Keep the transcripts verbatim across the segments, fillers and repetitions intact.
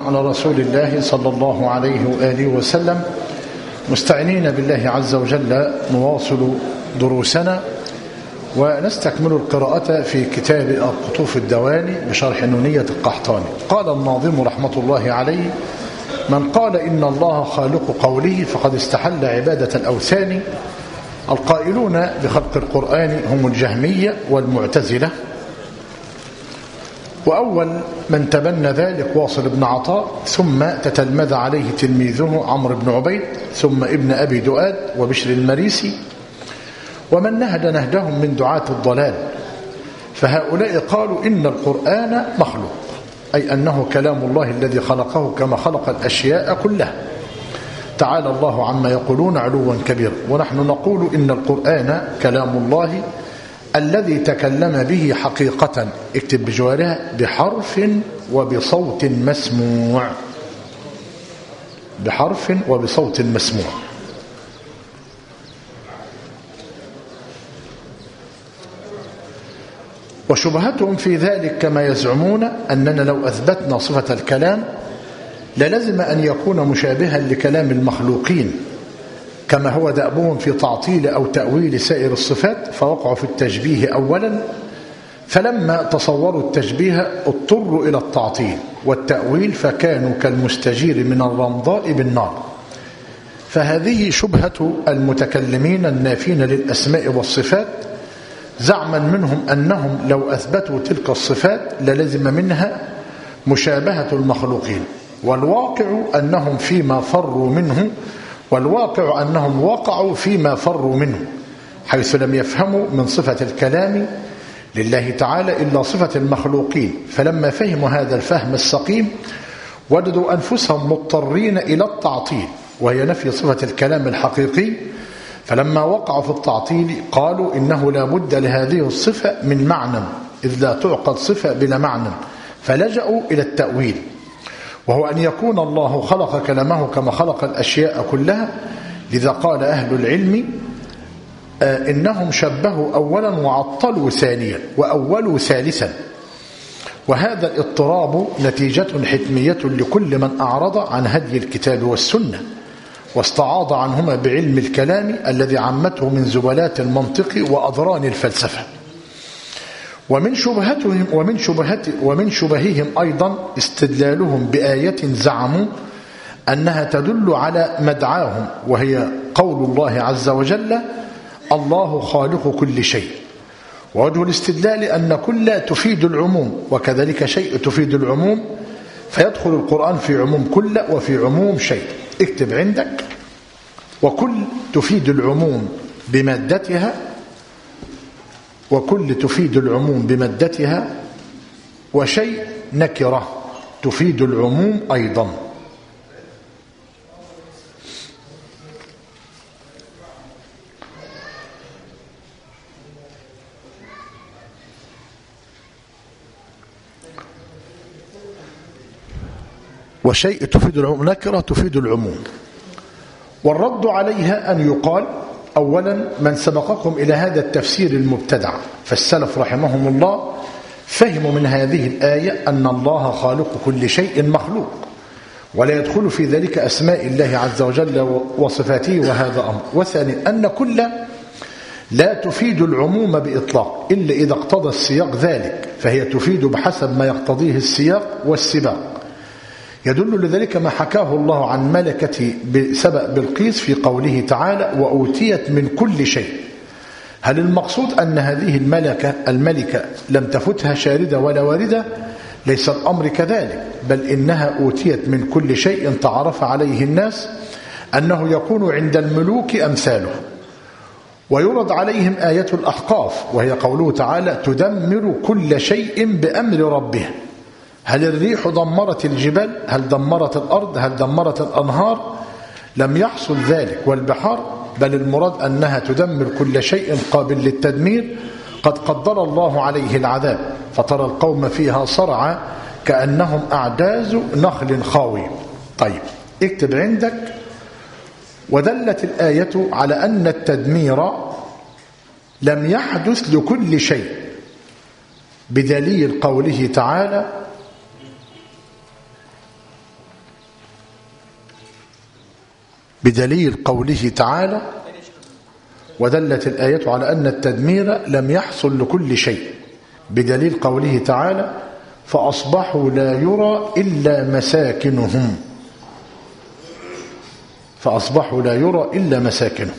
على رسول الله صلى الله عليه وآله وسلم، مستعينين بالله عز وجل نواصل دروسنا ونستكمل القراءة في كتاب القطوف الدواني بشرح نونية القحطاني. قال الناظم رحمة الله عليه: من قال إن الله خالق قوله فقد استحل عبادة الأوثان. القائلون بخلق القرآن هم الجهمية والمعتزلة، وأول من تبنى ذلك واصل بن عطاء، ثم تتلمذ عليه تلميذه عمرو بن عبيد، ثم ابن أبي دؤاد وبشر المريسي، ومن نهد نهدهم من دعاة الضلال. فهؤلاء قالوا إن القرآن مخلوق، أي أنه كلام الله الذي خلقه كما خلق الأشياء كلها، تعالى الله عما يقولون علوا كبيرا. ونحن نقول إن القرآن كلام الله الذي تكلم به حقيقة، اكتب بجوارها، بحرف وبصوت مسموع، بحرف وبصوت مسموع. وشبهتهم في ذلك كما يزعمون أننا لو أثبتنا صفة الكلام للزم أن يكون مشابها لكلام المخلوقين، كما هو دأبهم في تعطيل أو تأويل سائر الصفات، فوقعوا في التشبيه أولا، فلما تصوروا التشبيه اضطروا إلى التعطيل والتأويل، فكانوا كالمستجير من الرمضاء بالنار. فهذه شبهة المتكلمين النافين للأسماء والصفات، زعما منهم أنهم لو أثبتوا تلك الصفات للزم منها مشابهة المخلوقين، والواقع أنهم فيما فروا منه والواقع أنهم وقعوا فيما فروا منه، حيث لم يفهموا من صفة الكلام لله تعالى إلا صفة المخلوقين. فلما فهموا هذا الفهم السقيم وجدوا أنفسهم مضطرين إلى التعطيل، وهي نفي صفة الكلام الحقيقي. فلما وقعوا في التعطيل قالوا إنه لا بد لهذه الصفة من معنى، إذ لا تعقد صفة بلا معنى، فلجأوا إلى التأويل، وهو أن يكون الله خلق كلامه كما خلق الأشياء كلها. لذا قال أهل العلم آه إنهم شبهوا أولا وعطلوا ثانيا وأولوا ثالثا. وهذا الاضطراب نتيجة حتمية لكل من أعرض عن هدي الكتاب والسنة واستعاض عنهما بعلم الكلام الذي عمته من زبلات المنطق وأضران الفلسفة. ومن شبهتهم ومن شبهت ومن شبههم أيضا استدلالهم بآية زعموا أنها تدل على مدعاهم، وهي قول الله عز وجل: الله خالق كل شيء. ووجه الاستدلال أن كل تفيد العموم، وكذلك شيء تفيد العموم، فيدخل القرآن في عموم كل وفي عموم شيء. اكتب عندك: وكل تفيد العموم بمادتها، وكل تفيد العموم بمادتها، وشيء نكرة تفيد العموم أيضا. وشيء تفيد العموم، نكرة تفيد العموم. والرد عليها أن يقال: أولا، من سبقكم إلى هذا التفسير المبتدع فالسلف رحمهم الله فهموا من هذه الآية أن الله خالق كل شيء مخلوق، ولا يدخل في ذلك أسماء الله عز وجل وصفاته، وهذا أمر. وثانيا، أن كل لا تفيد العموم بإطلاق إلا إذا اقتضى السياق ذلك، فهي تفيد بحسب ما يقتضيه السياق والسباق. يدل لذلك ما حكاه الله عن ملكة سبأ بلقيس في قوله تعالى: وأوتيت من كل شيء. هل المقصود أن هذه الملكة الملكة لم تفتها شاردة ولا واردة؟ ليس الأمر كذلك، بل إنها أوتيت من كل شيء تعرف عليه الناس أنه يكون عند الملوك أمثاله. ويرد عليهم آية الأحقاف، وهي قوله تعالى: تدمر كل شيء بأمر ربه. هل الريح دمرت الجبال؟ هل دمرت الأرض؟ هل دمرت الأنهار؟ لم يحصل ذلك. والبحار، بل المراد أنها تدمر كل شيء قابل للتدمير قد قدر الله عليه العذاب، فترى القوم فيها صرعى كأنهم أعجاز نخل خاوي. طيب، اكتب عندك: ودلت الآية على أن التدمير لم يحدث لكل شيء، بدليل قوله تعالى: بدليل قوله تعالى: ودلت الآية على أن التدمير لم يحصل لكل شيء، بدليل قوله تعالى: فأصبحوا لا يرى إلا مساكنهم فأصبحوا لا يرى إلا مساكنهم.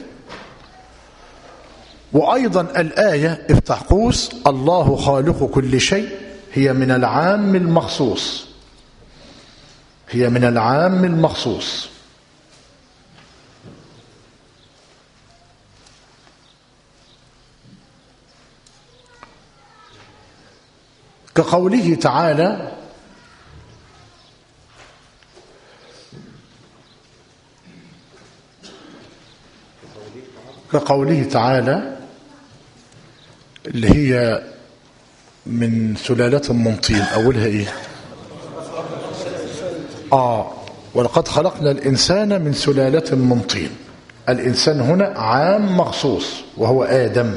وأيضا الآية افتح قوس: الله خالق كل شيء، هي من العام المخصوص هي من العام المخصوص كقوله تعالى: كقوله تعالى اللي هي من سلالة من طين، أولها إيه؟ آه ولقد خلقنا الإنسان من سلالة من طين. الإنسان هنا عام مخصوص وهو آدم،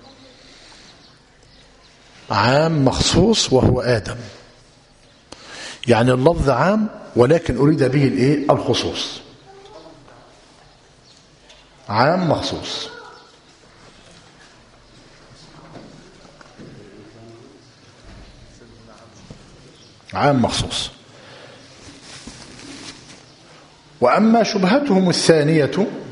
عام مخصوص وهو آدم، يعني اللفظ عام ولكن أريد به الإيه؟ الخصوص، عام مخصوص. عام مخصوص. وأما شبهتهم الثانية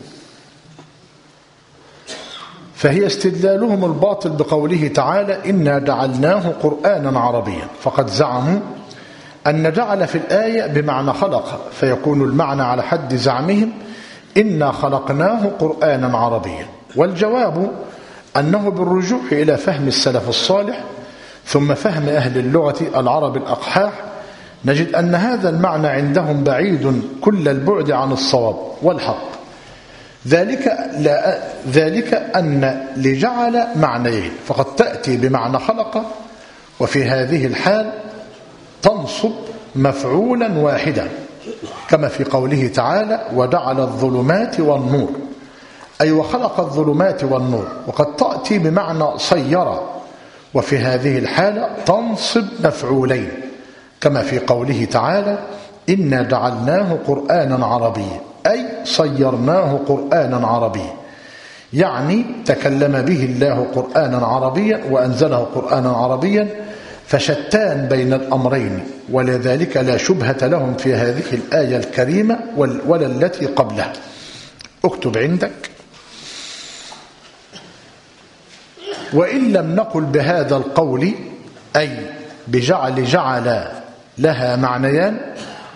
فهي استدلالهم الباطل بقوله تعالى: إنا جعلناه قرآنا عربيا، فقد زعموا أن جعل في الآية بمعنى خلق، فيكون المعنى على حد زعمهم إنا خلقناه قرآنا عربيا. والجواب أنه بالرجوع إلى فهم السلف الصالح ثم فهم أهل اللغة العرب الأقحاح نجد أن هذا المعنى عندهم بعيد كل البعد عن الصواب والحق. ذلك, لا ذلك أن لجعل معنيين، فقد تأتي بمعنى خلق، وفي هذه الحال تنصب مفعولا واحدا كما في قوله تعالى: وجعل الظلمات والنور، أي وخلق الظلمات والنور. وقد تأتي بمعنى صير، وفي هذه الحالة تنصب مفعولين كما في قوله تعالى: إنا جعلناه قرآنا عربيا، أي صيرناه قرآنا عربيا، يعني تكلم به الله قرآنا عربيا وأنزله قرآنا عربيا، فشتان بين الأمرين، ولذلك لا شبهة لهم في هذه الآية الكريمة ولا التي قبلها. اكتب عندك: وإن لم نقل بهذا القول، أي بجعل جعل لها معنيان،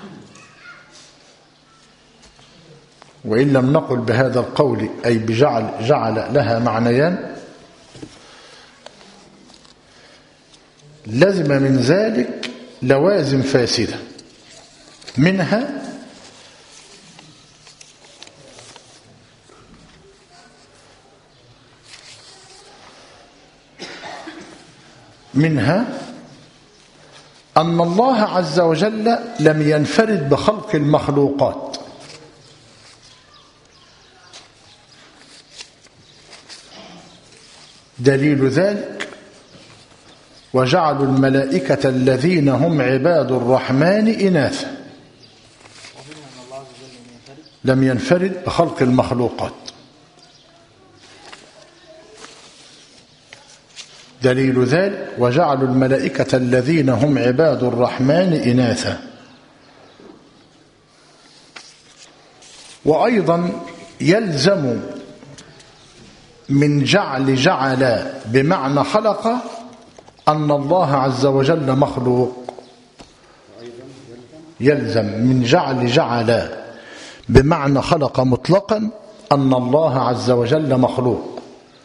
وإن لم نقل بهذا القول أي بجعل جعل لها معنيان، لزم من ذلك لوازم فاسدة، منها منها أن الله عز وجل لم ينفرد بخلق المخلوقات، دليل ذلك: وجعلوا الملائكة الذين هم عباد الرحمن إناثا، لم ينفرد بخلق المخلوقات. دليل ذلك: وجعلوا الملائكة الذين هم عباد الرحمن إناثا. وأيضا يلزم من جعل جعل بمعنى خلق أن الله عز وجل مخلوق. يلزم من جعل جعل بمعنى خلق مطلقا أن الله عز وجل مخلوق،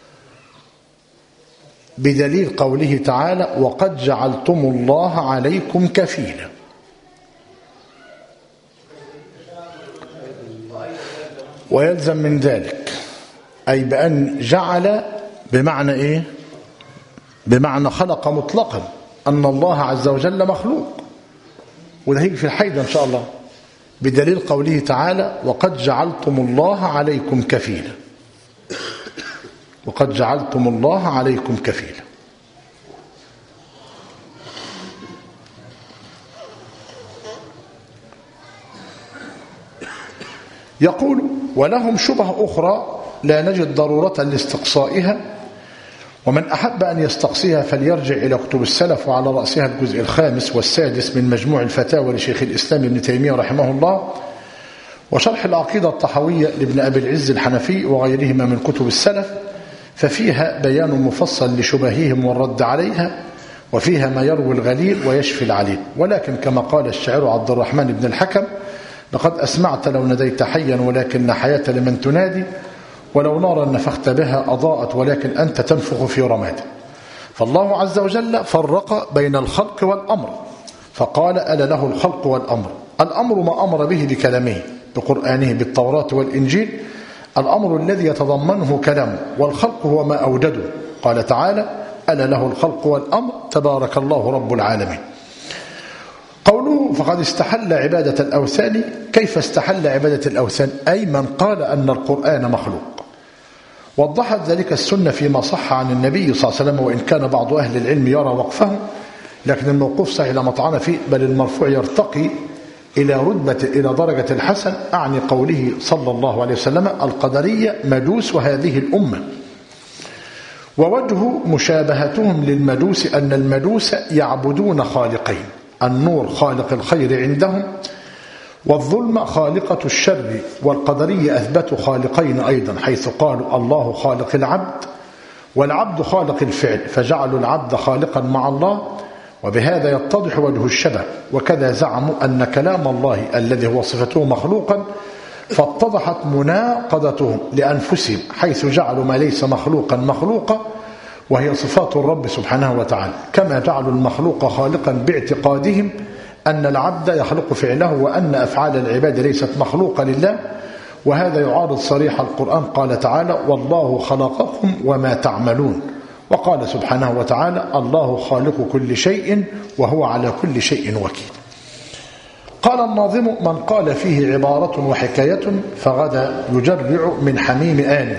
بدليل قوله تعالى: وقد جعلتم الله عليكم كفيلا. ويلزم من ذلك أي بأن جعل بمعنى إيه؟ بمعنى خلق مطلقا أن الله عز وجل مخلوق، وده هيجي في الحيدة إن شاء الله، بدليل قوله تعالى: وقد جعلتم الله عليكم كفيلا. وقد جعلتم الله عليكم كفيلا. يقول: ولهم شبه أخرى لا نجد ضرورة لاستقصائها، ومن أحب أن يستقصيها فليرجع إلى كتب السلف، وعلى رأسها الجزء الخامس والسادس من مجموع الفتاوى لشيخ الإسلام ابن تيمية رحمه الله، وشرح العقيدة الطحوية لابن أبي العز الحنفي وغيرهما من كتب السلف، ففيها بيان مفصل لشبههم والرد عليها، وفيها ما يروي الغليل ويشفي العليل. ولكن كما قال الشاعر عبد الرحمن بن الحكم: لقد أسمعت لو نديت حيا ولكن لا حياة لمن تنادي، ولو نارا نفخت بها أضاءت ولكن أنت تنفخ في رماد. فالله عز وجل فرق بين الخلق والأمر، فقال: ألا له الخلق والأمر. الأمر ما أمر به بكلامه بقرآنه بالتوراة والإنجيل، الأمر الذي يتضمنه كلامه، والخلق هو ما أوجده. قال تعالى: ألا له الخلق والأمر تبارك الله رب العالمين. قوله: فقد استحل عبادة الأوثان. كيف استحل عبادة الأوثان؟ أي من قال أن القرآن مخلوق. وضحت ذلك السنة فيما صح عن النبي صلى الله عليه وسلم، وإن كان بعض أهل العلم يرى وقفه، لكن الموقوف صحيح لا مطعن فيه، بل المرفوع يرتقي إلى رتبة إلى درجة الحسن، أعني قوله صلى الله عليه وسلم: القدرية مجوس هذه الأمة. ووجه مشابهتهم للمجوس أن المجوس يعبدون خالقين: النور خالق الخير عندهم، والظلم خالقة الشر. والقدرية أثبتوا خالقين أيضا، حيث قالوا: الله خالق العبد والعبد خالق الفعل، فجعلوا العبد خالقا مع الله، وبهذا يتضح وجه الشبه. وكذا زعموا أن كلام الله الذي هو صفته مخلوقا، فاتضحت مناقضتهم لأنفسهم، حيث جعلوا ما ليس مخلوقا مخلوقا، وهي صفات الرب سبحانه وتعالى، كما جعلوا المخلوق خالقا باعتقادهم أن العبد يخلق فعله، وأن أفعال العباد ليست مخلوقة لله. وهذا يعارض صريح القرآن. قال تعالى: والله خلقكم وما تعملون. وقال سبحانه وتعالى: الله خالق كل شيء وهو على كل شيء وكيل. قال الناظم: من قال فيه عبارة وحكاية فغدا يجرع من حميم آن.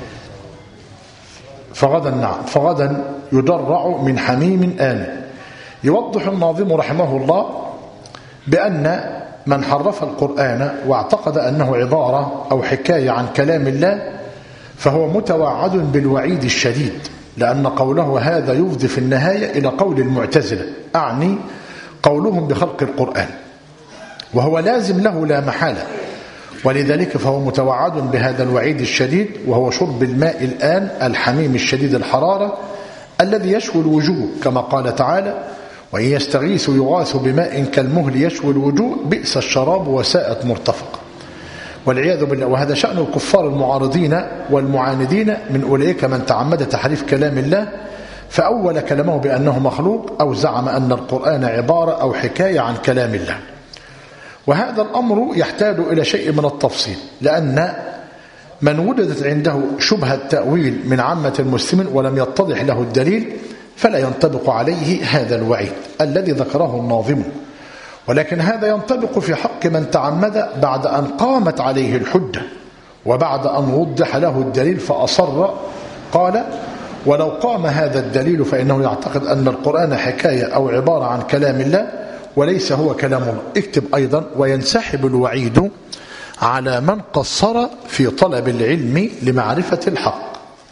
فغدا نعم فغدا يجرع من حميم آن. يوضح الناظم رحمه الله بأن من حرف القرآن واعتقد أنه عبارة أو حكاية عن كلام الله فهو متوعد بالوعيد الشديد، لأن قوله هذا يفضي في النهاية إلى قول المعتزلة، أعني قولهم بخلق القرآن، وهو لازم له لا محالة. ولذلك فهو متوعد بهذا الوعيد الشديد، وهو شرب الماء الآن الحميم الشديد الحرارة الذي يشوي الوجوه، كما قال تعالى: وإن يستغيثوا يغاثوا بماء كالمهل يشوي الوجوه بئس الشراب وساءت مرتفقة. والعياذ بالله. وهذا شأن الكفار المعارضين والمعاندين، من أولئك من تعمد تحريف كلام الله، فأول كلامه بأنه مخلوق، أو زعم أن القرآن عبارة أو حكاية عن كلام الله. وهذا الأمر يحتاج إلى شيء من التفصيل، لأن من وجدت عنده شبهة التأويل من عامة المسلمين ولم يتضح له الدليل فلا ينطبق عليه هذا الوعيد الذي ذكره الناظم. ولكن هذا ينطبق في حق من تعمد بعد أن قامت عليه الحجة وبعد أن وضح له الدليل فأصر. قال: ولو قام هذا الدليل فإنه يعتقد أن القرآن حكاية أو عبارة عن كلام الله وليس هو كلام الله. اكتب أيضا: وينسحب الوعيد على من قصر في طلب العلم لمعرفة الحق.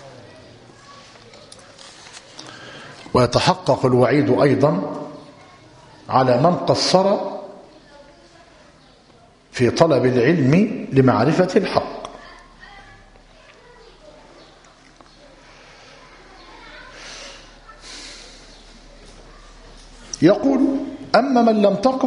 ويتحقق الوعيد أيضا على من قصر في طلب العلم لمعرفة الحق. يقول: أما من لم تقم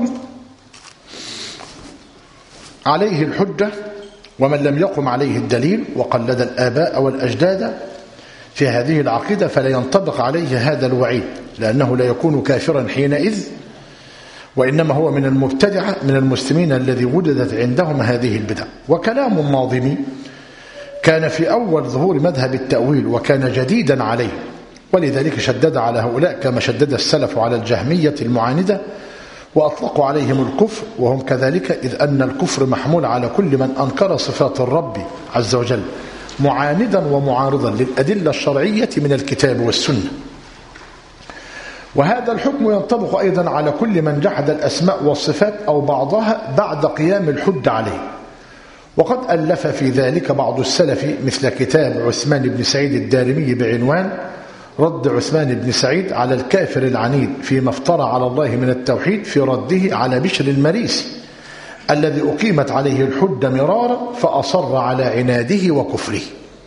عليه الحجة ومن لم يقم عليه الدليل وقلد الآباء والأجداد في هذه العقيدة فلا ينطبق عليه هذا الوعيد، لأنه لا يكون كافرا حينئذ، وإنما هو من المبتدعة من المسلمين الذي وجدت عندهم هذه البدع. وكلام الناظم كان في أول ظهور مذهب التأويل وكان جديدا عليه، ولذلك شدد على هؤلاء كما شدد السلف على الجهمية المعاندة وأطلقوا عليهم الكفر، وهم كذلك، إذ أن الكفر محمول على كل من أنكر صفات الرب عز وجل معاندا ومعارضا للأدلة الشرعية من الكتاب والسنة. وهذا الحكم ينطبق أيضا على كل من جحد الأسماء والصفات أو بعضها بعد قيام الحج عليه. وقد ألف في ذلك بعض السلف مثل كتاب عثمان بن سعيد الدارمي بعنوان رد عثمان بن سعيد على الكافر العنيد فيما افترى على الله من التوحيد في رده على بشر المريسي الذي أقيمت عليه الحجة مرارا فأصر على عناده وكفره.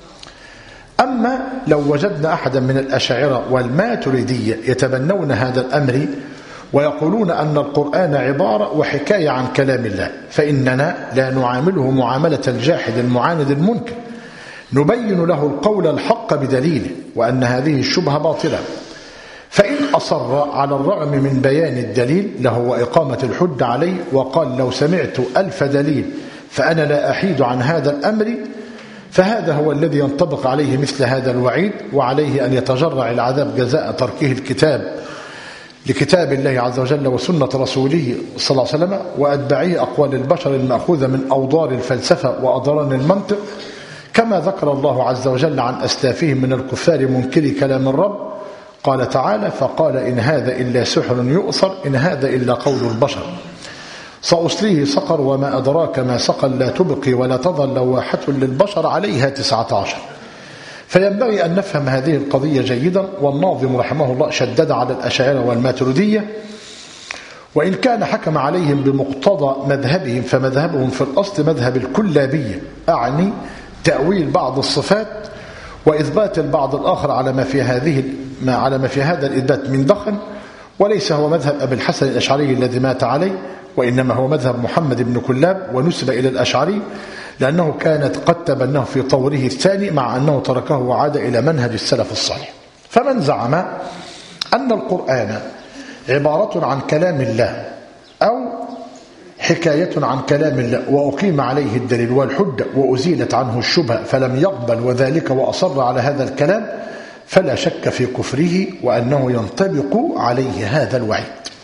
أما لو وجدنا أحدا من الأشاعرة والماتريدية يتبنون هذا الأمر ويقولون أن القرآن عبارة وحكاية عن كلام الله، فإننا لا نعامله معاملة الجاحد المعاند المنكر، نبين له القول الحق بدليله وأن هذه الشبهة باطلة. فإن أصر على الرغم من بيان الدليل له وإقامة الحجة عليه وقال لو سمعت ألف دليل فأنا لا أحيد عن هذا الأمر، فهذا هو الذي ينطبق عليه مثل هذا الوعيد، وعليه أن يتجرع العذاب جزاء تركه الكتاب لكتاب الله عز وجل وسنة رسوله صلى الله عليه وسلم وأتباعه أقوال البشر المأخوذة من أوضار الفلسفة وأضران المنطق، كما ذكر الله عز وجل عن أسلافهم من الكفار منكري كلام الرب. قال تعالى فقال إن هذا إلا سحر يؤثر إن هذا إلا قول البشر سأصليه سقر وما أدراك ما سقر لا تبقي ولا تظل لواحة للبشر عليها تسعة عشر. فينبغي أن نفهم هذه القضية جيدا. والناظم رحمه الله شدد على الأشاعرة والماتريدية، وإن كان حكم عليهم بمقتضى مذهبهم فمذهبهم في الأصل مذهب الكلابية، أعني تأويل بعض الصفات وإثبات البعض الآخر على ما في هذه ما على ما في هذا الإثبات من دخن، وليس هو مذهب أبي الحسن الأشعري الذي مات عليه، وإنما هو مذهب محمد بن كلاب ونسب إلى الأشعري لأنه كانت قد تبناه في طوره الثاني مع أنه تركه وعاد إلى منهج السلف الصالح. فمن زعم أن القرآن عبارة عن كلام الله أو حكاية عن كلام الله وأقيم عليه الدليل والحجة وأزيلت عنه الشبهة فلم يقبل وذلك وأصر على هذا الكلام، فلا شك في كفره وأنه ينطبق عليه هذا الوعيد.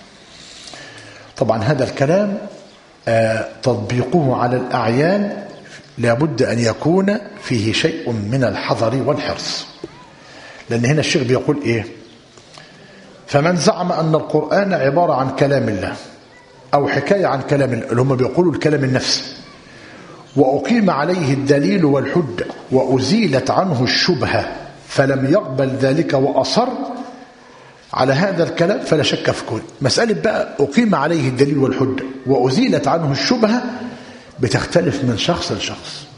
طبعا هذا الكلام تطبيقه على الأعيان لابد أن يكون فيه شيء من الحذر والحرص، لأن هنا الشيخ بيقول إيه؟ فمن زعم أن القرآن عبارة عن كلام الله أو حكاية عن كلام الله، اللي هم بيقولوا الكلام النفسي، وأقيم عليه الدليل والحجة وأزيلت عنه الشبهة فلم يقبل ذلك وأصر على هذا الكلام، فلا شك في كل مسألة بقى أقيم عليه الدليل والحجة وأزيلت عنه الشبهة بتختلف من شخص لشخص.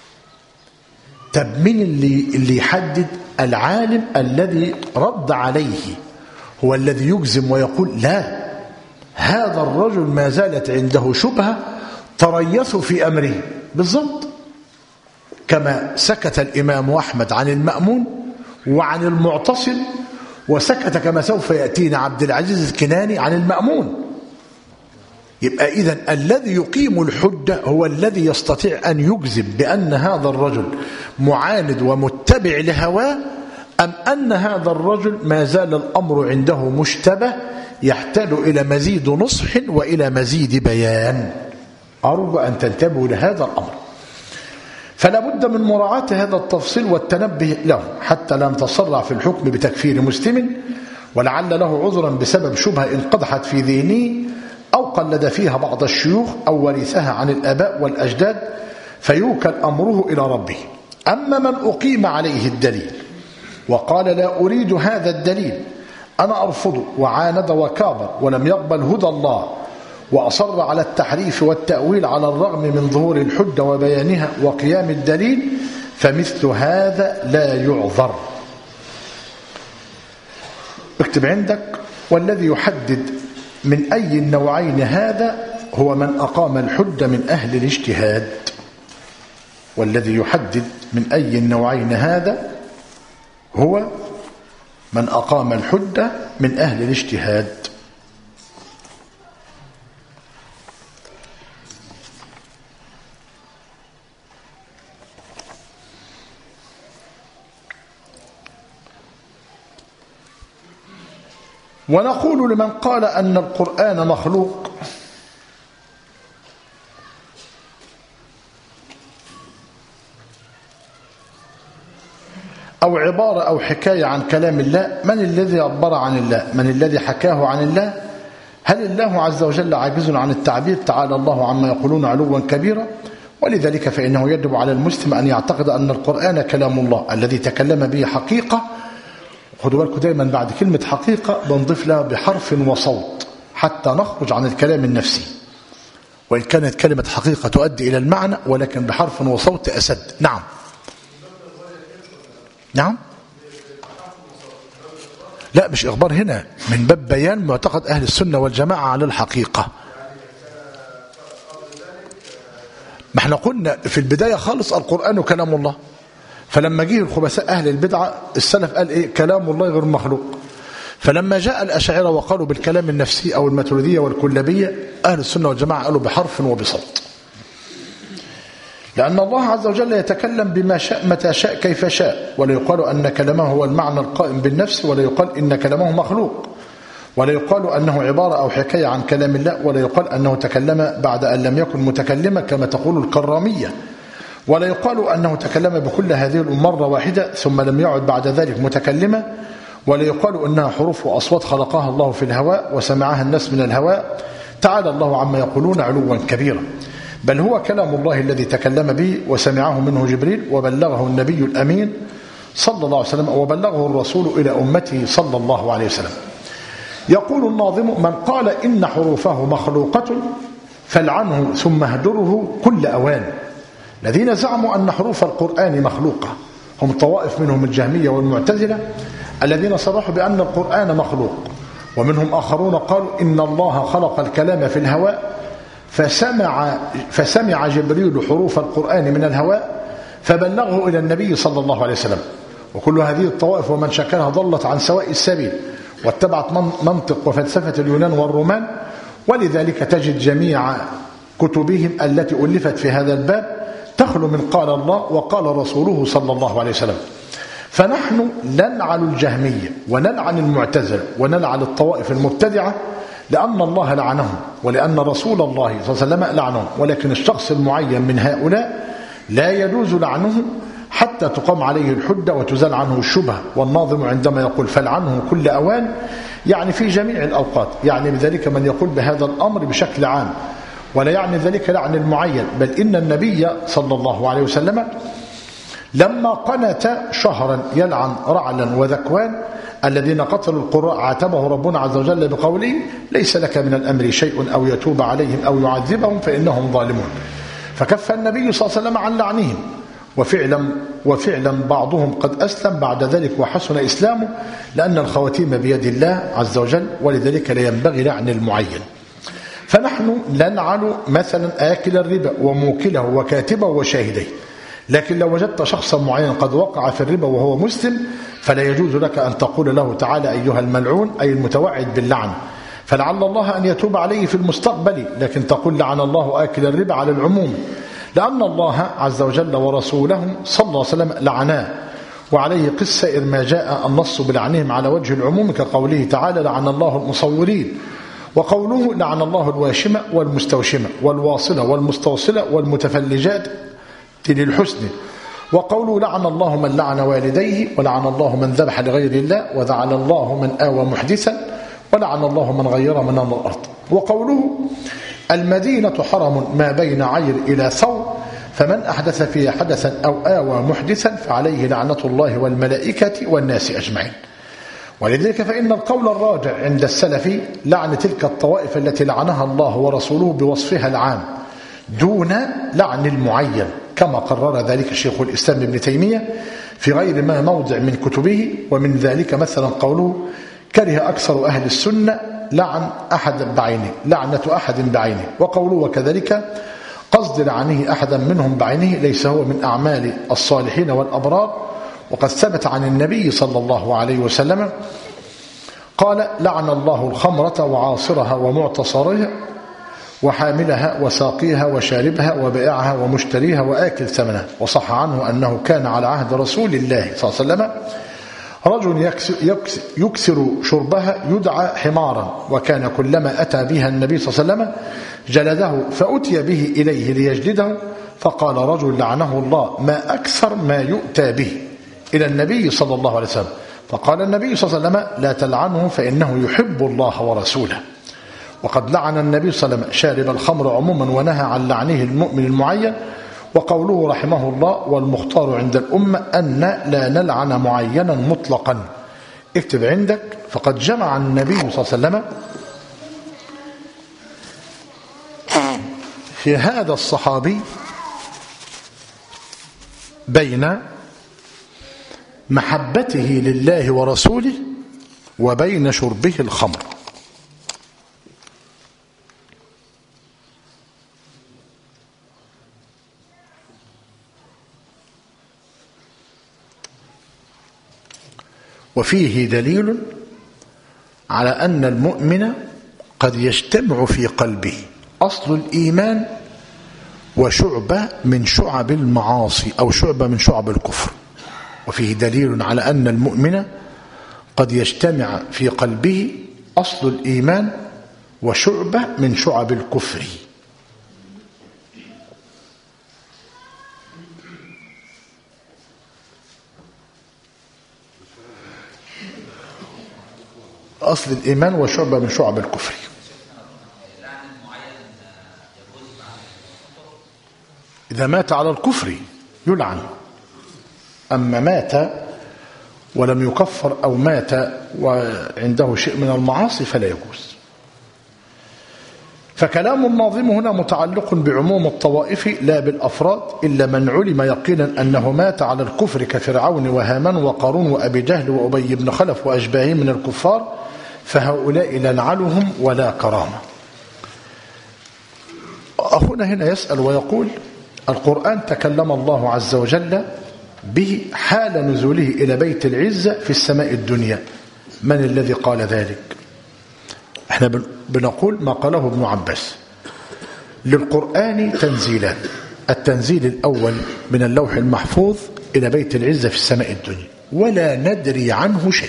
طب مين اللي اللي يحدد؟ العالم الذي رد عليه هو الذي يجزم ويقول لا، هذا الرجل ما زالت عنده شبهة تريث في أمره، بالضبط كما سكت الإمام أحمد عن المأمون وعن المعتصم، وسكت كما سوف يأتينا عبد العزيز الكناني عن المأمون. يبقى إذن الذي يقيم الحجة هو الذي يستطيع أن يجزم بأن هذا الرجل معاند ومتبع لهواه، أم أن هذا الرجل ما زال الأمر عنده مشتبه يحتاج إلى مزيد نصح وإلى مزيد بيان. أرجو أن تنتبهوا لهذا الأمر. فلا بد من مراعاة هذا التفصيل والتنبه له حتى لا نتسرع في الحكم بتكفير مسلم ولعل له عذرا بسبب شبهة انقدحت في ذهنه أو قلد فيها بعض الشيوخ أو ورثها عن الآباء والأجداد فيوكل أمره إلى ربه. أما من أقيم عليه الدليل وقال لا أريد هذا الدليل، أنا أرفضه، وعاند وكابر ولم يقبل هدى الله وأصر على التحريف والتأويل على الرغم من ظهور الحجة وبيانها وقيام الدليل، فمثل هذا لا يعذر. اكتب عندك: والذي يحدد من أي النوعين هذا هو من أقام الحجة من أهل الاجتهاد. والذي يحدد من أي النوعين هذا هو من أقام الحجة من أهل الاجتهاد. ونقول لمن قال أن القرآن مخلوق أو عبارة أو حكاية عن كلام الله، من الذي عبر عن الله؟ من الذي حكاه عن الله؟ هل الله عز وجل عاجز عن التعبير؟ تعالى الله عما يقولون علوا كبيرا. ولذلك فإنه يجب على المسلم أن يعتقد أن القرآن كلام الله الذي تكلم به حقيقة. خدوا بالكم دايما بعد كلمة حقيقة بنضيف لها بحرف وصوت حتى نخرج عن الكلام النفسي، وإن كانت كلمة حقيقة تؤدي إلى المعنى ولكن بحرف وصوت أسد. نعم نعم لا مش إخبار هنا، من باب بيان معتقد أهل السنة والجماعة على الحقيقة. ما احنا قلنا في البداية خالص القرآن كلام الله، فلما جه الخبثاء أهل البدعة السلف قال إيه؟ كلام الله غير مخلوق. فلما جاء الأشاعرة وقالوا بالكلام النفسي أو الماتريدية والكلابية، أهل السنة والجماعة قالوا بحرف وبصوت، لأن الله عز وجل يتكلم بما شاء متى شاء كيف شاء، ولا يقال أن كلامه هو المعنى القائم بالنفس، ولا يقال إن كلامه مخلوق، ولا يقال أنه عبارة أو حكاية عن كلام الله، ولا يقال أنه تكلم بعد أن لم يكن متكلما كما تقول الكرامية، ولا يقال أنه تكلم بكل هذه مرة واحدة ثم لم يعد بعد ذلك متكلما، ولا يقال أنها حروف وأصوات خلقها الله في الهواء وسمعها الناس من الهواء، تعالى الله عما يقولون علوا كبيرا. بل هو كلام الله الذي تكلم به وسمعه منه جبريل وبلغه النبي الأمين صلى الله عليه وسلم وبلغه الرسول إلى أمته صلى الله عليه وسلم. يقول الناظم: من قال إن حروفه مخلوقة فالعنه ثم اهجره كل أوان. الذين زعموا أن حروف القرآن مخلوقة هم طوائف منهم الجهمية والمعتزلة الذين صرحوا بأن القرآن مخلوق، ومنهم آخرون قالوا إن الله خلق الكلام في الهواء فسمع, فسمع جبريل حروف القرآن من الهواء فبلغه إلى النبي صلى الله عليه وسلم. وكل هذه الطوائف ومن شكلها ضلت عن سواء السبيل واتبعت منطق وفلسفة اليونان والرومان. ولذلك تجد جميع كتبهم التي ألفت في هذا الباب تخلو من قال الله وقال رسوله صلى الله عليه وسلم. فنحن نلعن الجهمية ونلعن المعتزلة ونلعن الطوائف المبتدعة لأن الله لعنهم ولأن رسول الله صلى الله عليه وسلم لعنهم، ولكن الشخص المعين من هؤلاء لا يجوز لعنهم حتى تقام عليه الحجة وتزال عنه الشبهة. والناظم عندما يقول فلعنه كل أوان يعني في جميع الأوقات، يعني بذلك من يقول بهذا الأمر بشكل عام، ولا يعني ذلك لعن المعين. بل إن النبي صلى الله عليه وسلم لما قنت شهرا يلعن رعلا وذكوان الذين قتلوا القراء عاتبه ربنا عز وجل بقوله: ليس لك من الأمر شيء أو يتوب عليهم أو يعذبهم فإنهم ظالمون. فكف النبي صلى الله عليه وسلم عن لعنهم، وفعلا, وفعلا بعضهم قد أسلم بعد ذلك وحسن إسلامه، لأن الخواتيم بيد الله عز وجل، ولذلك لا ينبغي لعن المعين. فنحن نلعن مثلا آكل الربا وموكله وكاتبه وشاهديه، لكن لو وجدت شخصا معينا قد وقع في الربا وهو مسلم فلا يجوز لك أن تقول له تعالى أيها الملعون أي المتوعد باللعن، فلعل الله أن يتوب عليه في المستقبل، لكن تقول لعن الله آكل الربا على العموم، لأن الله عز وجل ورسوله صلى الله عليه وسلم لعناه، وعليه قس سائر ما جاء النص بلعنهم على وجه العموم، كقوله تعالى: لعن الله المصورين، وقوله: لعن الله الواشمة والمستوشمة والواصلة والمستوصلة والمتفلجات للحسن، وقوله: لعن الله من لعن والديه، ولعن الله من ذبح لغير الله، ولعن الله من آوى محدثا، ولعن الله من غير من الأرض. وقوله: المدينة حرم ما بين عير إلى ثور، فمن أحدث فيها حدثا أو آوى محدثا فعليه لعنة الله والملائكة والناس أجمعين. ولذلك فإن القول الراجع عند السلف لعن تلك الطوائف التي لعنها الله ورسوله بوصفها العام دون لعن المعين، كما قرر ذلك شيخ الإسلام ابن تيمية في غير ما موضع من كتبه. ومن ذلك مثلا قوله: كره أكثر أهل السنة لعن أحد بعينه لعنة أحد بعينه، وقوله: وكذلك قصد لعنه أحدا منهم بعينه ليس هو من أعمال الصالحين والأبرار. وقد ثبت عن النبي صلى الله عليه وسلم قال: لعن الله الخمرة وعاصرها ومعتصرها وحاملها وساقيها وشاربها وبائعها ومشتريها وآكل ثمنها. وصح عنه أنه كان على عهد رسول الله صلى الله عليه وسلم رجل يكسر شربها يدعى حمارا، وكان كلما أتى بها النبي صلى الله عليه وسلم جلده، فأتي به إليه ليجلده، فقال رجل لعنه الله: ما أكثر ما يؤتى به إلى النبي صلى الله عليه وسلم، فقال النبي صلى الله عليه وسلم: لا تلعنه فإنه يحب الله ورسوله. وقد لعن النبي صلى الله عليه وسلم شارب الخمر عموما ونهى عن لعنه المؤمن المعين، وقوله رحمه الله والمختار عند الأمة أن لا نلعن معينا مطلقا. اكتب عندك فقد جمع النبي صلى الله عليه وسلم في هذا الصحابي بين محبته لله ورسوله وبين شربه الخمر. وفيه دليل على أن المؤمن قد يجتمع في قلبه أصل الإيمان وشعبة من شعب المعاصي أو شعبة من شعب الكفر. وفيه دليل على أن المؤمن قد يجتمع في قلبه أصل الإيمان وشعبة من شعب الكفر. أصل الإيمان وشعبة من شعب الكفر. إذا مات على الكفر يلعن، أما مات ولم يكفر أو مات وعنده شيء من المعاصي فلا يجوز. فكلام الناظم هنا متعلق بعموم الطوائف لا بالأفراد، إلا من علم يقينا أنه مات على الكفر كفرعون وهامان وقارون وأبي جهل وأبي بن خلف وأشباههم من الكفار، فهؤلاء لا نلعنهم ولا كرامة. أخونا هنا يسأل ويقول القرآن تكلم الله عز وجل به حال نزوله إلى بيت العزة في السماء الدنيا، من الذي قال ذلك؟ احنا بنقول ما قاله ابن عباس. للقرآن تنزيلان، التنزيل الأول من اللوح المحفوظ إلى بيت العزة في السماء الدنيا ولا ندري عنه شيء.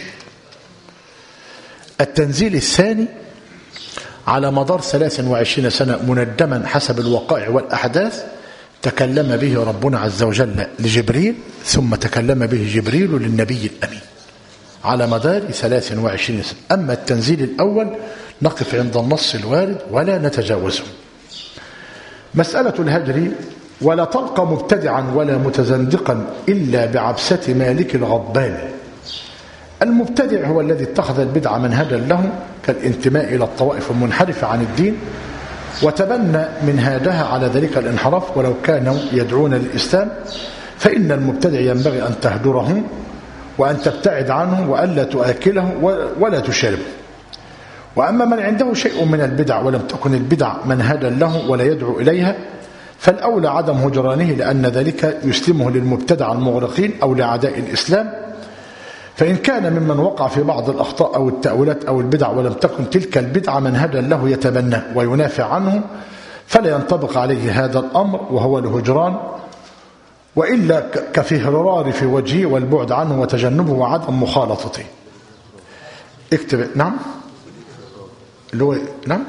التنزيل الثاني على مدار ثلاث وعشرين سنة مندما حسب الوقائع والأحداث، تكلم به ربنا عز وجل لجبريل، ثم تكلم به جبريل للنبي الأمين على مدار ثلاث وعشرين سنة. أما التنزيل الأول نقف عند النص الوارد ولا نتجاوزه. مسألة الهجر: ولا تلقى مبتدعا ولا متزندقا إلا بعبسة مالك الغضبان. المبتدع هو الذي اتخذ البدعة منهجا له كالانتماء إلى الطوائف المنحرفة عن الدين وتبنى منهاجها على ذلك الانحراف ولو كانوا يدعون للإسلام، فإن المبتدع ينبغي أن تهجره وأن تبتعد عنه وألا تؤكله ولا تشربه. وأما من عنده شيء من البدع ولم تكن البدع منهجا له ولا يدعو إليها، فالأولى عدم هجرانه، لأن ذلك يسلمه للمبتدع المغرقين أو لأعداء الإسلام. فإن كان ممن وقع في بعض الأخطاء أو التأويلات أو البدع ولم تكن تلك البدعة منهجا له يتبناه وينافع عنه، فلا ينطبق عليه هذا الأمر وهو الهجران، وإلا كفهرار في وجهه والبعد عنه وتجنبه وعدم مخالطته. اكتب. نعم اللي هو نعم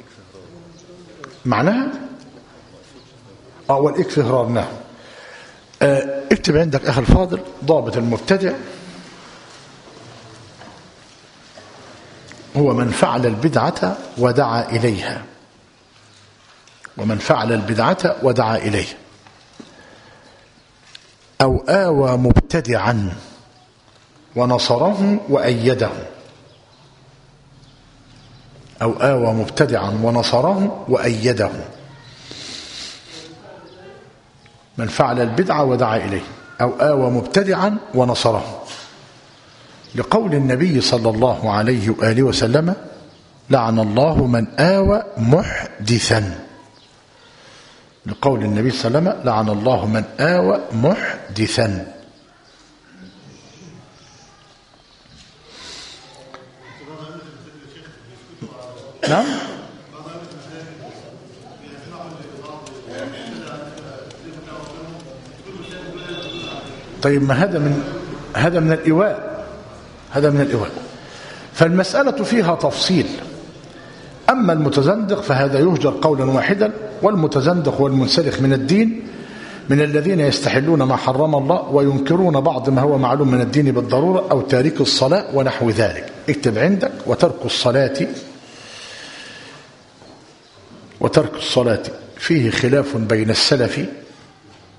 معناها اه والاكفهرار. نعم. اه اكتب عندك أخي الفاضل ضابط المبتدع هو من فعل البدعة ودعا إليها، ومن فعل البدعة ودعا إليها، أو آوى مبتدعا ونصره وأيده، أو آوى مبتدعا ونصره وأيده. من فعل البدعة ودعا إليه أو آوى مبتدعا ونصره، لقول النبي صلى الله عليه وآله وسلم: لعن الله من آوى محدثا. لقول النبي صلى الله عليه وسلم: لعن الله من آوى محدثا. نعم. طيب ما هذا من هذا من الإيواء، هذا من الإيواء. فالمسألة فيها تفصيل. أما المتزندق فهذا يهجر قولا واحدا، والمتزندق والمنسلخ من الدين من الذين يستحلون ما حرم الله وينكرون بعض ما هو معلوم من الدين بالضرورة، أو تارك الصلاة ونحو ذلك. اكتب عندك: وترك الصلاة وترك الصلاة فيه خلاف بين السلف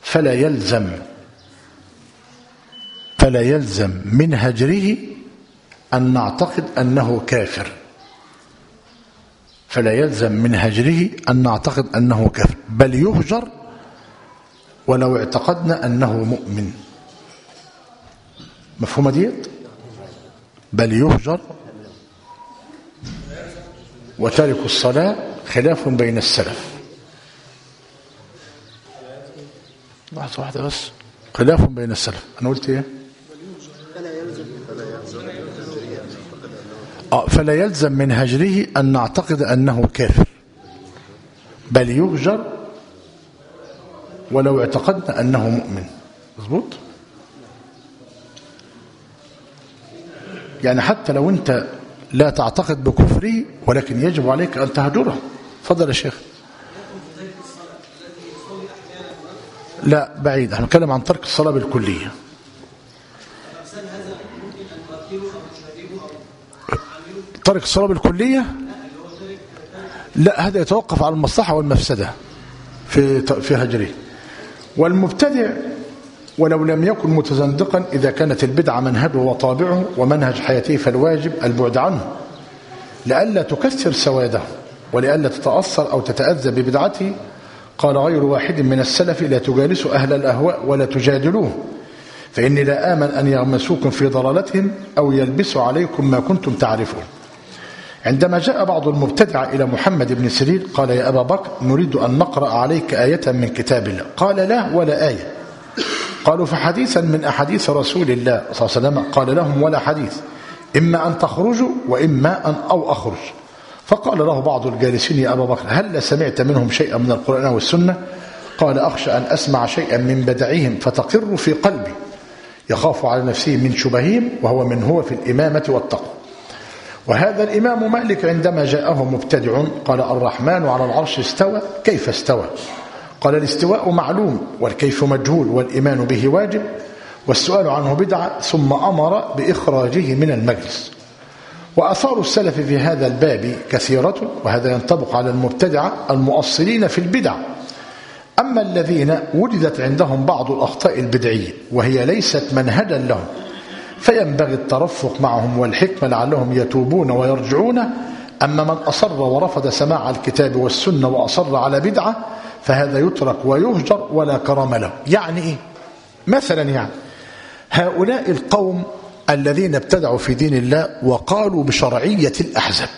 فلا يلزم فلا يلزم من هجره أن نعتقد أنه كافر فلا يلزم من هجره أن نعتقد أنه كافر بل يهجر ولو اعتقدنا أنه مؤمن. مفهومة ديت؟ بل يهجر وتارك الصلاة خلاف بين السلف. لحظة واحدة بس. خلاف بين السلف. أنا قلت إيه؟ آه فلا يلزم من هجره أن نعتقد أنه كافر بل يهجر ولو اعتقدنا أنه مؤمن. مظبوط؟ يعني حتى لو أنت لا تعتقد بكفره ولكن يجب عليك أن تهجره. فضل يا شيخ. لا بعيد، احنا نتكلم عن ترك الصلاة بالكلية. ترك الصلاة بالكلية لا، هذا يتوقف على المصلحة والمفسدة في في هجره. والمبتدع ولو لم يكن متزندقا إذا كانت البدعة منهجه وطابعه ومنهج حياته فالواجب البعد عنه لئلا تكسر سواده ولئلا تتأثر أو تتأذى ببدعته. قال غير واحد من السلف: لا تجالسوا أهل الأهواء ولا تجادلوه فإني لا آمن أن يغمسوكم في ضلالتهم أو يلبسوا عليكم ما كنتم تعرفون. عندما جاء بعض المبتدعة إلى محمد بن سيرين قال: يا أبا بكر نريد أن نقرأ عليك آية من كتاب الله. قال: لا ولا آية. قالوا: فحديثا من أحاديث رسول الله صلى الله عليه وسلم. قال لهم: ولا حديث، إما أن تخرجوا وإما أن أو أخرج. فقال له بعض الجالسين: يا أبا بكر هل سمعت منهم شيئا من القرآن والسنة؟ قال: أخشى أن أسمع شيئا من بدعهم فتقر في قلبي، يخاف على نفسه من شبههم وهو من هو في الإمامة والتقوى. وهذا الإمام مالك عندما جاءه مبتدع قال: الرحمن على العرش استوى، كيف استوى؟ قال: الاستواء معلوم والكيف مجهول والإيمان به واجب والسؤال عنه بدعة، ثم أمر بإخراجه من المجلس. وأثار السلف في هذا الباب كثيرة، وهذا ينطبق على المبتدعة المؤصلين في البدع. أما الذين وجدت عندهم بعض الأخطاء البدعية وهي ليست منهجا لهم فينبغي الترفق معهم والحكمة لعلهم يتوبون ويرجعون. أما من أصر ورفض سماع الكتاب والسنة وأصر على بدعة فهذا يترك ويهجر ولا كرام له. يعني إيه؟ مثلا يعني هؤلاء القوم الذين ابتدعوا في دين الله وقالوا بشرعية الأحزاب،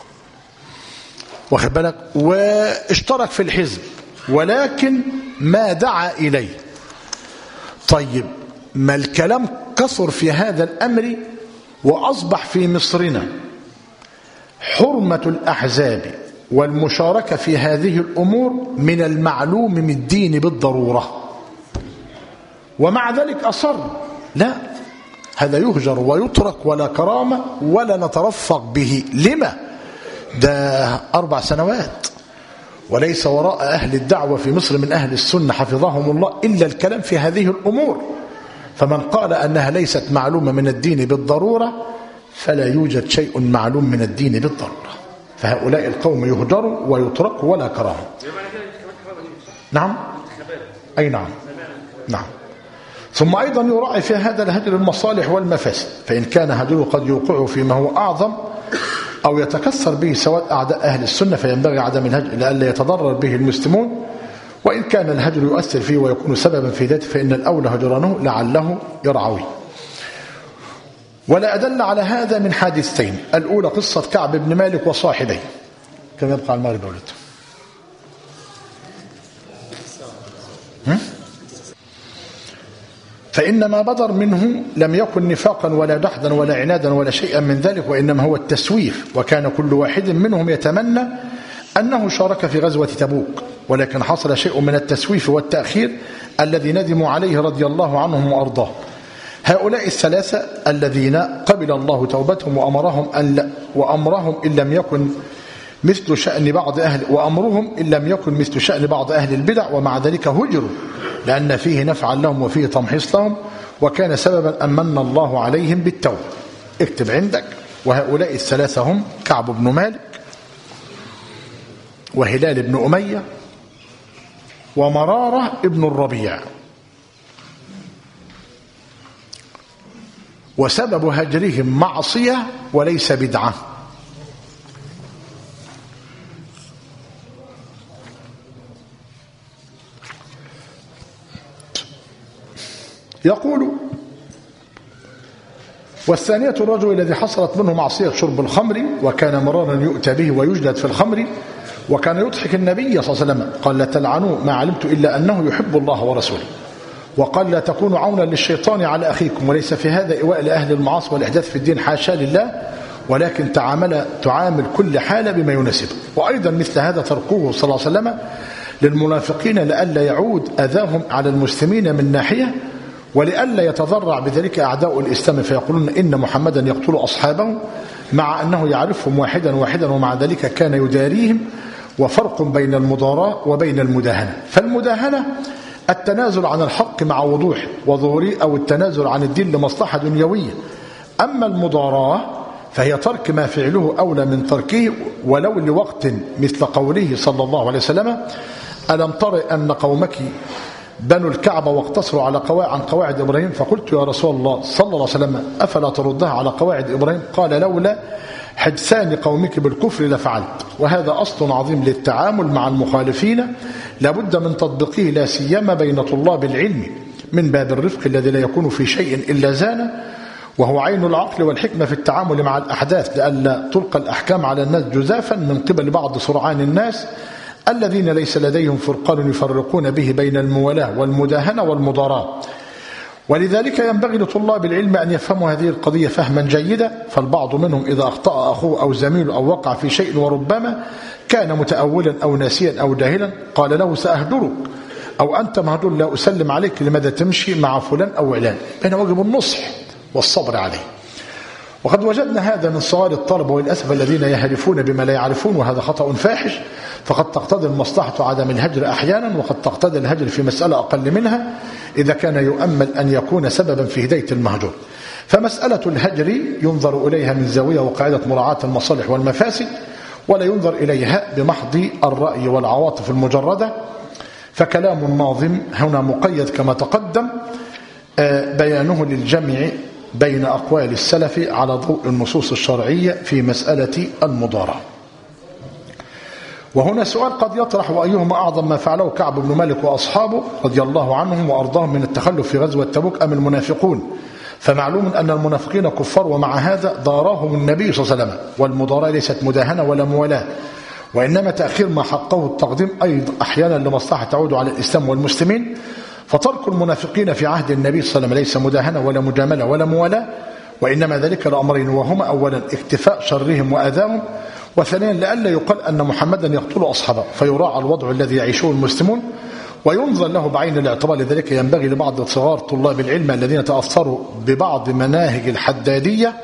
واخد بالك، واشترك في الحزب ولكن ما دعا إليه. طيب ما الكلام كثر في هذا الأمر وأصبح في مصرنا حرمة الأحزاب والمشاركة في هذه الأمور من المعلوم من الدين بالضرورة، ومع ذلك أصر. لا، هذا يهجر ويترك ولا كرامة ولا نترفق به. لما؟ ده أربع سنوات وليس وراء أهل الدعوة في مصر من أهل السنة حفظهم الله إلا الكلام في هذه الأمور. فمن قال أنها ليست معلومة من الدين بالضرورة فلا يوجد شيء معلوم من الدين بالضرورة. فهؤلاء القوم يهجروا ويتركوا ولا كرامة. نعم، أي نعم، نعم. ثم أيضا يراعي في هذا الهجر المصالح والمفاسد، فإن كان هجره قد يوقعه فيما هو أعظم أو يتكسر به سواد أعداء أهل السنة فينبغي عدم الهجر لئلا يتضرر به المسلمون. وإن كان الهجر يؤثر فيه ويكون سببا في ذاته فإن الأولى هجرانه لعله يرعوي. ولا أدل على هذا من حادثتين: الأولى قصة كعب بن مالك وصاحبيه. كم يبقى المغرب يا ولد؟ فإن ما بدر منه لم يكن نفاقا ولا دحدا ولا عنادا ولا شيئا من ذلك، وإنما هو التسويف. وكان كل واحد منهم يتمنى أنه شارك في غزوة تبوك، ولكن حصل شيء من التسويف والتأخير الذي ندموا عليه رضي الله عنهم وأرضاهم. هؤلاء الثلاثة الذين قبل الله توبتهم وأمرهم أن وأمرهم إن لم يكن مثل شأن بعض أهل وأمرهم إن لم يكن مثل شأن بعض أهل البدع، ومع ذلك هجروا لأن فيه نفعا لهم وفيه تمحيص لهم، وكان سببا أن من الله عليهم بالتوبة. اكتب عندك: وهؤلاء الثلاثة هم كعب بن مالك وهلال بن أمية ومرارة ابن الربيع وسبب هجرهم معصية وليس بدعة. يقول: والثانية الرجل الذي حصلت منه معصية شرب الخمر وكان مرارا يؤتى به ويجلد في الخمر وكان يضحك النبي صلى الله عليه وسلم قال: لا تلعنوا ما علمت إلا أنه يحب الله ورسوله. وقال: لا تكونوا عونا للشيطان على أخيكم. وليس في هذا إيواء لأهل المعاصي والإحداث في الدين، حاشا لله، ولكن تعامل تعامل كل حالة بما يناسبه. وأيضا مثل هذا تركوه صلى الله عليه وسلم للمنافقين لئلا يعود أذاهم على المسلمين من ناحية، ولئلا يتضرع بذلك أعداء الإسلام فيقولون إن محمدا يقتل أصحابه، مع أنه يعرفهم واحدا واحدا ومع ذلك كان يداريهم. وفرق بين المضاراة وبين المداهنة. فالمداهنة التنازل عن الحق مع وضوح وظهوره، أو التنازل عن الدين لمصلحة دنيوية. أما المضاراة فهي ترك ما فعله أولى من تركه ولو لوقت، مثل قوله صلى الله عليه وسلم: ألم تر أن قومك بنوا الكعبة واقتصروا على قواعد عن قواعد إبراهيم؟ فقلت: يا رسول الله صلى الله عليه وسلم أفلا تردها على قواعد إبراهيم؟ قال: لولا حدثان قومك بالكفر لفعلت. وهذا أصل عظيم للتعامل مع المخالفين لابد من تطبيقه، لا سيما بين طلاب العلم، من باب الرفق الذي لا يكون في شيء إلا زانه، وهو عين العقل والحكمة في التعامل مع الأحداث، لئلا تلقى الأحكام على الناس جزافا من قبل بعض سرعان الناس الذين ليس لديهم فرقان يفرقون به بين الموالاة والمداهنة والمضاراة. ولذلك ينبغي لطلاب العلم أن يفهموا هذه القضية فهما جيدا. فالبعض منهم إذا أخطأ أخوه أو زميله أو وقع في شيء وربما كان متأولا أو ناسيا أو جاهلا قال له: سأهدرك، أو أنت مهدور لا أسلم عليك، لماذا تمشي مع فلان أو علان؟ هنا واجب النصح والصبر عليه. وقد وجدنا هذا من صغار الطلبة وللأسف الذين يهرفون بما لا يعرفون، وهذا خطأ فاحش. فقد تقتضي المصلحة عدم الهجر أحيانا، وقد تقتضي الهجر في مسألة أقل منها إذا كان يؤمل أن يكون سببا في هداية المهجور. فمسألة الهجر ينظر إليها من زاوية وقاعدة مراعاة المصالح والمفاسد، ولا ينظر إليها بمحض الرأي والعواطف المجردة. فكلام الناظم هنا مقيد كما تقدم بيانه للجمع بين أقوال السلف على ضوء النصوص الشرعية في مسألة المضاراة. وهنا سؤال قد يطرح: وأيهما أعظم ما فعله كعب بن مالك وأصحابه رضي الله عنهم وأرضاهم من التخلف في غزوة تبوك أم المنافقون؟ فمعلوم أن المنافقين كفار، ومع هذا ضاراهم النبي صلى الله عليه وسلم. والمضاراة ليست مداهنة ولا موالاة، وإنما تأخير ما حقه التقديم، أيضا أحيانا لمصلحة تعود على الإسلام والمسلمين. فترك المنافقين في عهد النبي صلى الله عليه وسلم ليس مداهنة ولا مجاملة ولا موالاة، وإنما ذلك لأمرين، وهما: أولا اكتفاء شرهم وأذاهم، وثانيا لئلا يقال أن محمدا يقتل أصحابه فيراعى الوضع الذي يعيشه المسلمون وينظر له بعين الاعتبار. لذلك ينبغي لبعض صغار طلاب العلم الذين تأثروا ببعض مناهج الحدادية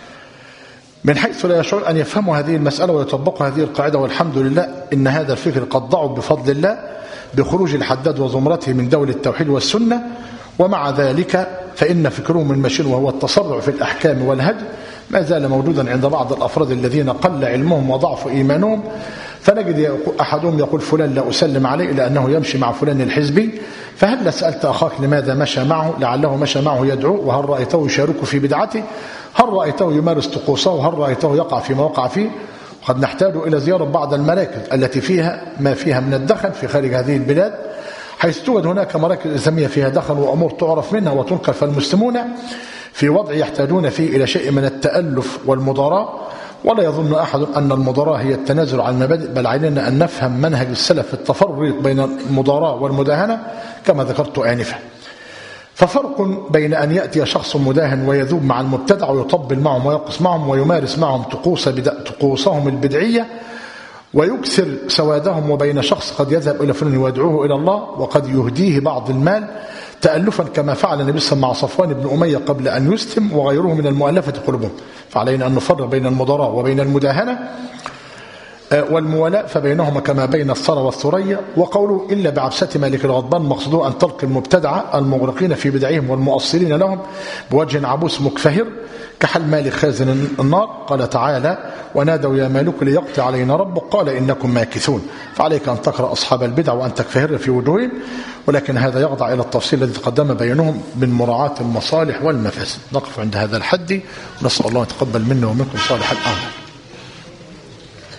من حيث لا يشعر أن يفهموا هذه المسألة ويطبقوا هذه القاعدة. والحمد لله إن هذا الفكر قد ضعف بفضل الله بخروج الحداد وزمرته من دولة التوحيد والسنة. ومع ذلك فإن فكرهم من مشين، وهو التسرع في الأحكام والهدي، ما زال موجودا عند بعض الأفراد الذين قل علمهم وضعف إيمانهم. فنجد أحدهم يقول: فلان لا أسلم عليه لأنه يمشي مع فلان الحزبي. فهل سألت أخاك لماذا مشى معه؟ لعله مشى معه يدعو. وهل رأيته يشارك في بدعته؟ هل رأيته يمارس طقوسه؟ هل رأيته يقع فيما وقع فيه؟ قد نحتاج إلى زيارة بعض المراكز التي فيها ما فيها من الدخن في خارج هذه البلاد، حيث توجد هناك مراكز إسلامية فيها دخن وأمور تعرف منها وتنقل. فالمسلمون في وضع يحتاجون فيه إلى شيء من التألف والمضاراة. ولا يظن أحد أن المضاراة هي التنازل عن المبادئ، بل علينا أن نفهم منهج السلف في التفرق بين المضاراة والمداهنة كما ذكرت آنفا. ففرق بين أن يأتي شخص مداهن ويذوب مع المبتدع ويطبل معهم ويقص معهم ويمارس معهم طقوس طقوسهم البدعية ويكثر سوادهم، وبين شخص قد يذهب إلى فلان ويدعوه إلى الله وقد يهديه بعض المال تألفا كما فعل النبي صلى الله عليه وسلم مع صفوان بن أمية قبل أن يسلم وغيره من المؤلفة قلوبهم. فعلينا أن نفرق بين المضاراة وبين المداهنة والموالاة، فبينهما كما بين الثرى والثريا. وقوله: إلا بعبسة مالك الغضبان، مقصده أن تلقي المبتدعة المغرقين في بدعهم والمؤصلين لهم بوجه عبوس مكفهر كحال مالك خازن النار. قال تعالى ونادوا يا مالك ليقضي علينا ربك قال إنكم ماكثون. فعليك أن تقرأ أصحاب البدع وأن تكفهر في وجوههم، ولكن هذا يخضع إلى التفصيل الذي تقدم بينهم من مراعاة المصالح والمفاسد. نقف عند هذا الحد ونسأل الله يتقبل منا ومنكم صالح الأعمال.